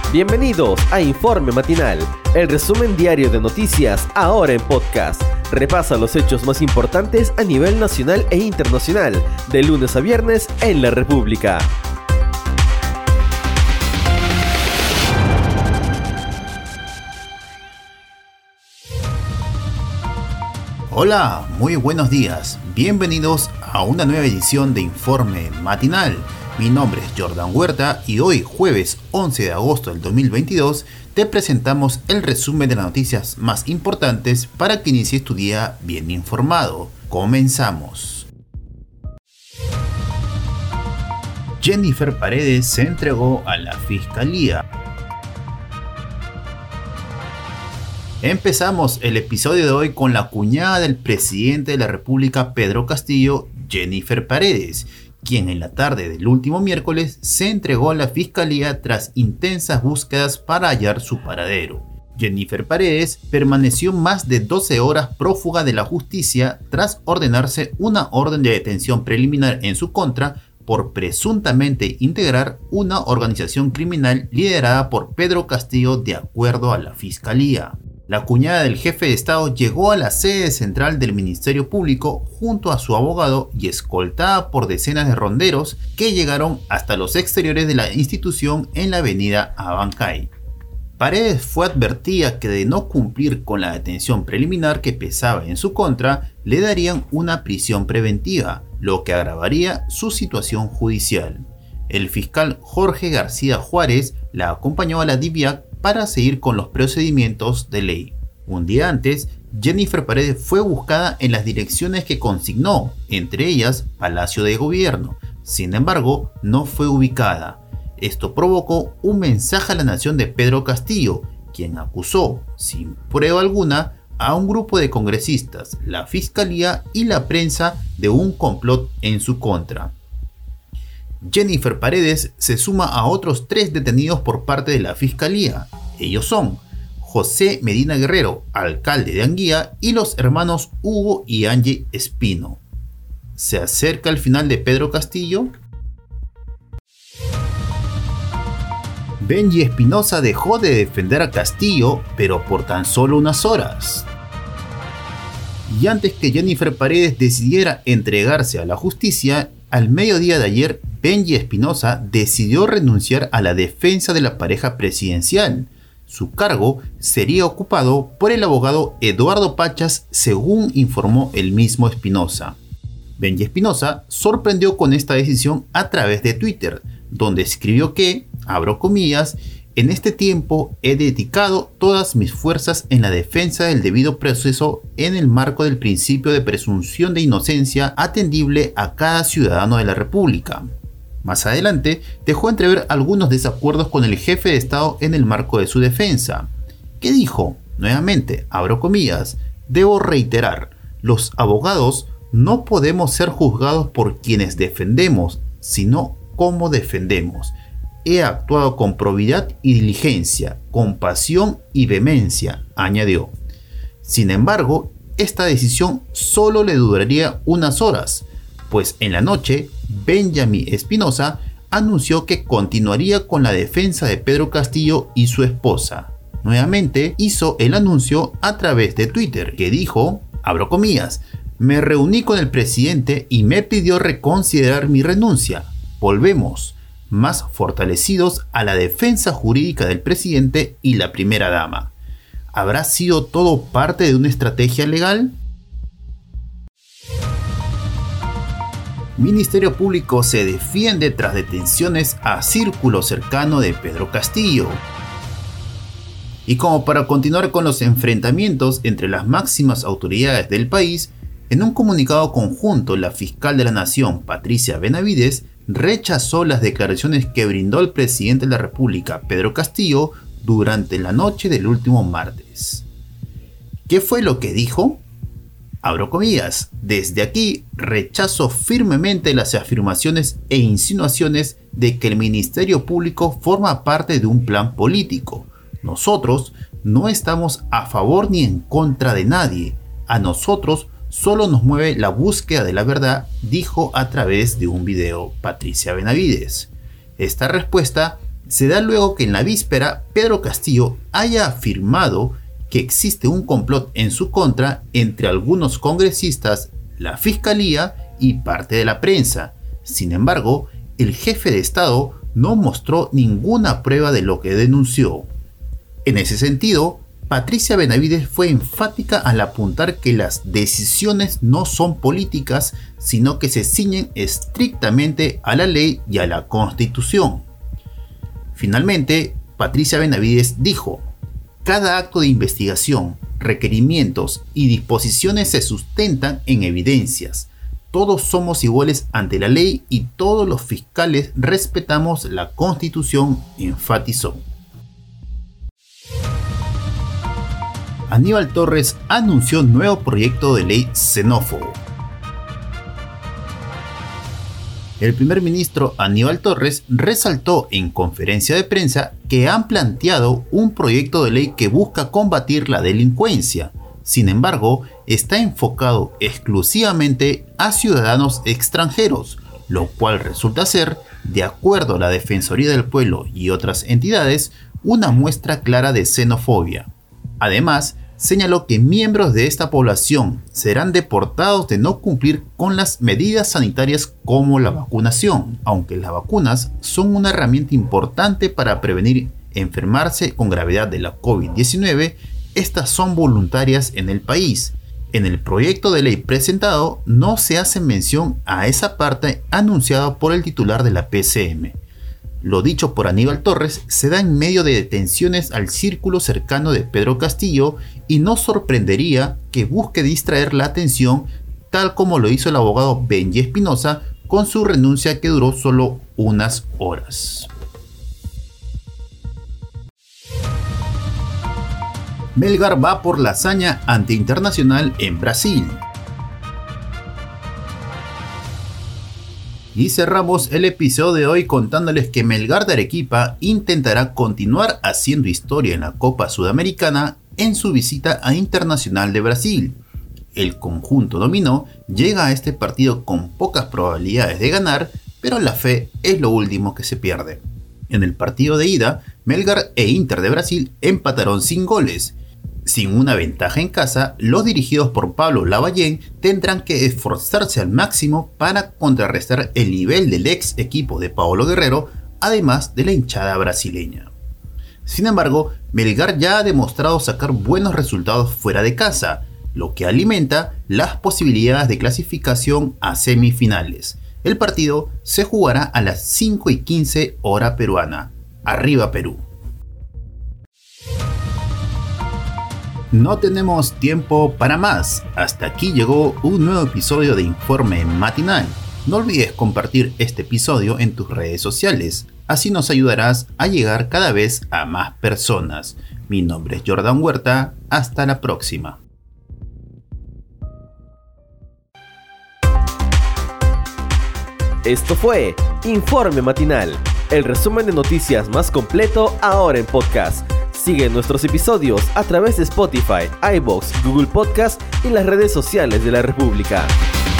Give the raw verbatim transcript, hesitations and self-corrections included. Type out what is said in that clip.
Bienvenidos a Informe Matinal, el resumen diario de noticias ahora en podcast. Repasa los hechos más importantes a nivel nacional e internacional, de lunes a viernes en la República. Hola, muy buenos días. Bienvenidos a una nueva edición de Informe Matinal. Mi nombre es Jordan Huerta y hoy, jueves once de agosto del dos mil veintidós, te presentamos el resumen de las noticias más importantes para que inicies tu día bien informado. Comenzamos. Jennifer Paredes se entregó a la Fiscalía. Empezamos el episodio de hoy con la cuñada del presidente de la República, Pedro Castillo, Jennifer Paredes, quien en la tarde del último miércoles se entregó a la Fiscalía tras intensas búsquedas para hallar su paradero. Jennifer Paredes permaneció más de doce horas prófuga de la justicia tras ordenarse una orden de detención preliminar en su contra por presuntamente integrar una organización criminal liderada por Pedro Castillo, de acuerdo a la Fiscalía. La cuñada del jefe de Estado llegó a la sede central del Ministerio Público junto a su abogado y escoltada por decenas de ronderos que llegaron hasta los exteriores de la institución en la avenida Abancay. Paredes fue advertida que de no cumplir con la detención preliminar que pesaba en su contra, le darían una prisión preventiva, lo que agravaría su situación judicial. El fiscal Jorge García Juárez la acompañó a la DIVIAC para seguir con los procedimientos de ley. Un día antes, Jennifer Paredes fue buscada en las direcciones que consignó, entre ellas Palacio de Gobierno. Sin embargo, no fue ubicada. Esto provocó un mensaje a la nación de Pedro Castillo, quien acusó, sin prueba alguna, a un grupo de congresistas, la Fiscalía y la prensa de un complot en su contra. Jennifer Paredes se suma a otros tres detenidos por parte de la Fiscalía. Ellos son José Medina Guerrero, alcalde de Anguía, y los hermanos Hugo y Angie Espino. ¿Se acerca el final de Pedro Castillo? Benji Espinosa dejó de defender a Castillo, pero por tan solo unas horas. Y antes que Jennifer Paredes decidiera entregarse a la justicia, al mediodía de ayer, Benji Espinosa decidió renunciar a la defensa de la pareja presidencial. Su cargo sería ocupado por el abogado Eduardo Pachas, según informó el mismo Espinosa. Benji Espinosa sorprendió con esta decisión a través de Twitter, donde escribió que, abro comillas, en este tiempo he dedicado todas mis fuerzas en la defensa del debido proceso en el marco del principio de presunción de inocencia atendible a cada ciudadano de la República. Más adelante, dejó entrever algunos desacuerdos con el jefe de Estado en el marco de su defensa. ¿Qué dijo? Nuevamente, abro comillas, debo reiterar, los abogados no podemos ser juzgados por quienes defendemos, sino cómo defendemos. He actuado con probidad y diligencia, con pasión y vehemencia, añadió. Sin embargo, esta decisión solo le duraría unas horas, pues en la noche, Benjamín Espinosa anunció que continuaría con la defensa de Pedro Castillo y su esposa. Nuevamente hizo el anuncio a través de Twitter, que dijo, abro comillas, me reuní con el presidente y me pidió reconsiderar mi renuncia. Volvemos, más fortalecidos, a la defensa jurídica del presidente y la primera dama. ¿Habrá sido todo parte de una estrategia legal? Ministerio Público se defiende tras detenciones a círculo cercano de Pedro Castillo. Y como para continuar con los enfrentamientos entre las máximas autoridades del país, en un comunicado conjunto, la fiscal de la Nación, Patricia Benavides, rechazó las declaraciones que brindó el presidente de la República, Pedro Castillo, durante la noche del último martes. ¿Qué fue lo que dijo? Abro comillas, desde aquí rechazo firmemente las afirmaciones e insinuaciones de que el Ministerio Público forma parte de un plan político. Nosotros no estamos a favor ni en contra de nadie. A nosotros solo nos mueve la búsqueda de la verdad, dijo a través de un video Patricia Benavides. Esta respuesta se da luego que en la víspera Pedro Castillo haya afirmado que existe un complot en su contra entre algunos congresistas, la fiscalía y parte de la prensa. Sin embargo, el jefe de Estado no mostró ninguna prueba de lo que denunció. En ese sentido, Patricia Benavides fue enfática al apuntar que las decisiones no son políticas, sino que se ciñen estrictamente a la ley y a la Constitución. Finalmente, Patricia Benavides dijo: cada acto de investigación, requerimientos y disposiciones se sustentan en evidencias. Todos somos iguales ante la ley y todos los fiscales respetamos la Constitución, enfatizó. Aníbal Torres anunció nuevo proyecto de ley xenófobo. El primer ministro Aníbal Torres resaltó en conferencia de prensa que han planteado un proyecto de ley que busca combatir la delincuencia. Sin embargo, está enfocado exclusivamente a ciudadanos extranjeros, lo cual resulta ser, de acuerdo a la Defensoría del Pueblo y otras entidades, una muestra clara de xenofobia. Además, señaló que miembros de esta población serán deportados de no cumplir con las medidas sanitarias como la vacunación, aunque las vacunas son una herramienta importante para prevenir enfermarse con gravedad de la COVID diecinueve, estas son voluntarias en el país. En el proyecto de ley presentado no se hace mención a esa parte anunciada por el titular de la P C M. Lo dicho por Aníbal Torres se da en medio de detenciones al círculo cercano de Pedro Castillo y no sorprendería que busque distraer la atención, tal como lo hizo el abogado Benji Espinosa con su renuncia que duró solo unas horas. Melgar va por la hazaña ante Internacional en Brasil. Y cerramos el episodio de hoy contándoles que Melgar de Arequipa intentará continuar haciendo historia en la Copa Sudamericana en su visita a Internacional de Brasil. El conjunto dominó llega a este partido con pocas probabilidades de ganar, pero la fe es lo último que se pierde. En el partido de ida, Melgar e Inter de Brasil empataron sin goles. Sin una ventaja en casa, los dirigidos por Pablo Lavallén tendrán que esforzarse al máximo para contrarrestar el nivel del ex equipo de Paolo Guerrero, además de la hinchada brasileña. Sin embargo, Melgar ya ha demostrado sacar buenos resultados fuera de casa, lo que alimenta las posibilidades de clasificación a semifinales. El partido se jugará a las cinco y quince hora peruana. Arriba Perú. No tenemos tiempo para más. Hasta aquí llegó un nuevo episodio de Informe Matinal. No olvides compartir este episodio en tus redes sociales. Así nos ayudarás a llegar cada vez a más personas. Mi nombre es Jordan Huerta. Hasta la próxima. Esto fue Informe Matinal, el resumen de noticias más completo ahora en podcast. Sigue nuestros episodios a través de Spotify, iVoox, Google Podcast y las redes sociales de la República.